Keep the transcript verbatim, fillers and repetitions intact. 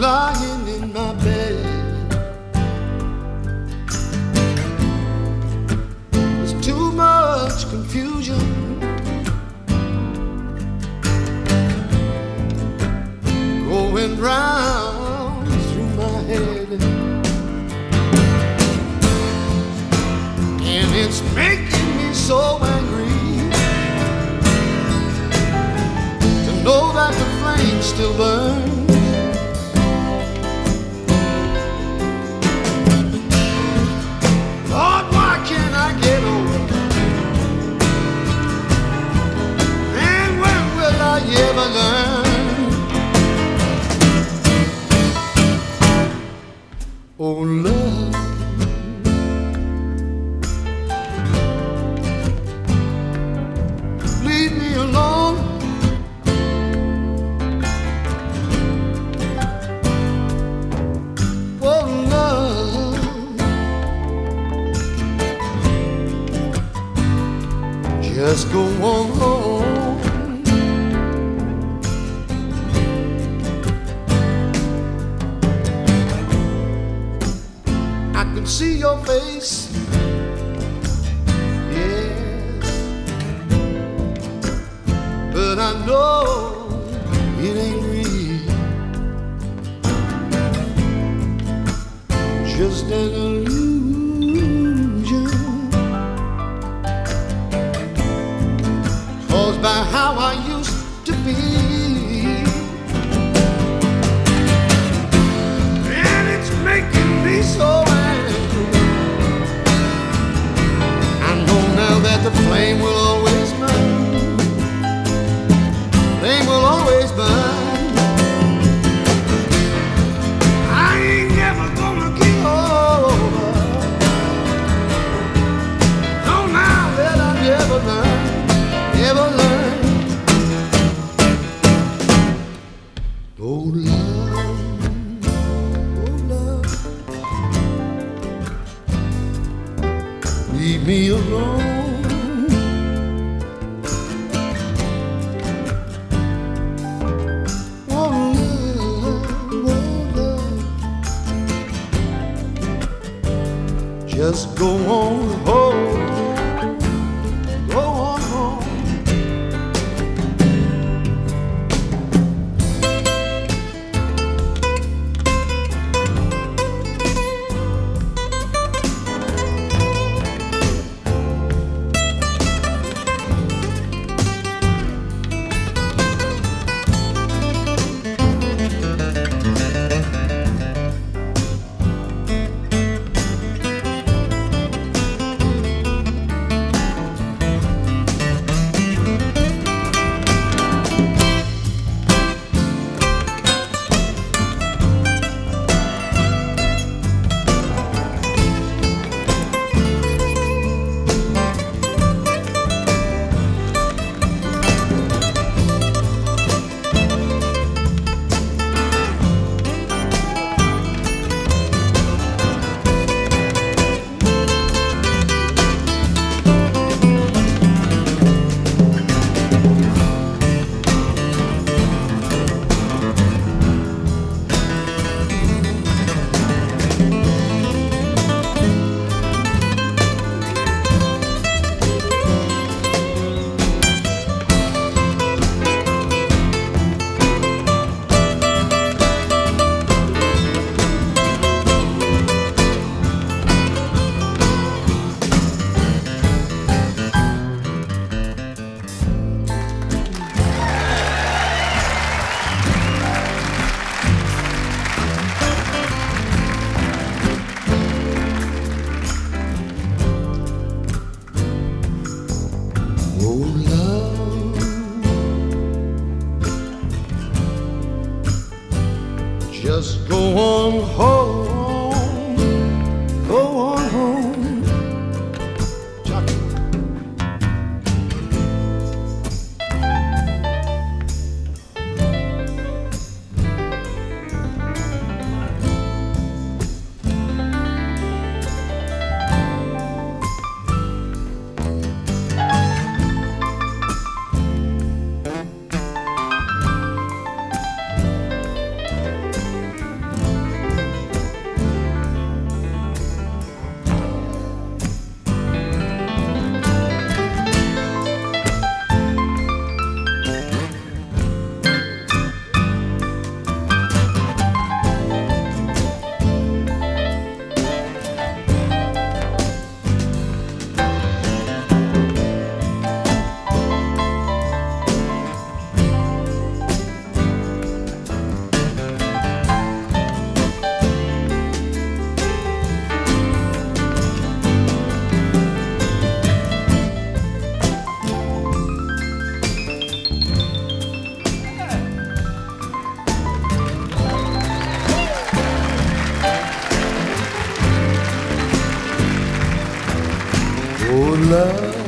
lying in my bed. There's too much confusion, going round through my head, and it's making me so angry to know that the flame still burns. Lord, why can't I get over? And when will I ever learn? Oh, love, leave me alone. Oh, love, just go on home. I can see your face, yes, but I know it ain't real, just an illusion caused by how I used to be. And it's making me so angry. I know now that the flame will always burn. Flame will always burn. I ain't never gonna get over. No, now that I've ever learned, ever learned. Oh, love, oh, love, leave me alone. Oh, love, oh, love, just go on home. Go on home. Just go on home, go on home, Jockey. love.